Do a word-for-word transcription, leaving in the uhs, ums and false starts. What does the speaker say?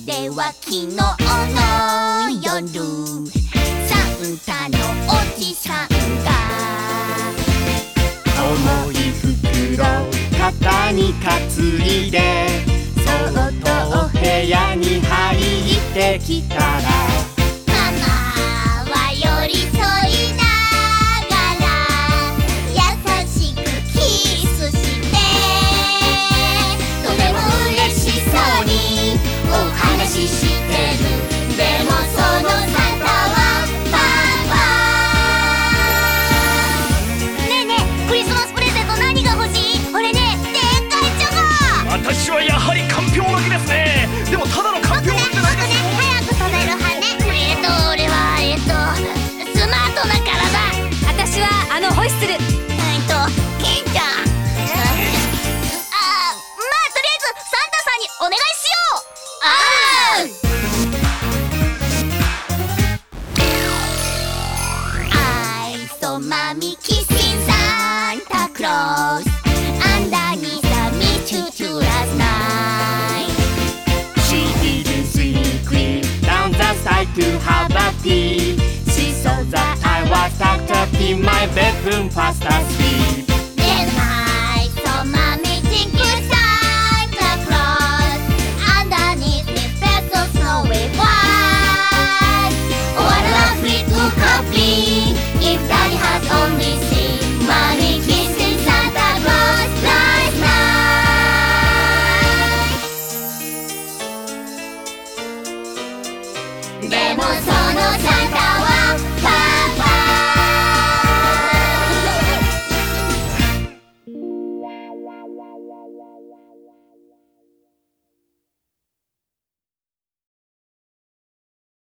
ては昨日の夜サンタのおじさんが重い袋肩に担いでそっとお部屋に入ってきたらママは寄り添いながら優しくキスしてとても嬉しそうにお話ししてる。でもそのサンタはパパねえねえ、クリスマスプレゼント何が欲しい？俺ね、でっかいチョコ。 私はやはりかんぴょう巻きですね。でもただのかんぴょう巻きじゃないですよ。 早く食べる派ね。えっと俺はえっとスマートな体。 私はあのホイッスル。 えっとケンちゃん。あー、まあとりあえずサンタさんにお願いしよう。あーI saw mommy kissing Santa Claus underneath the mistletoe last night. She didn't see clean down the side to have a tea. She saw that I was tucked up in my bedroom fast asleep. Then I saw mommy thinking Santa Claus underneath me felt so snowy white. What a lovely to happy if daddy had only seen mommy kissing Santa Claus last night. でもそ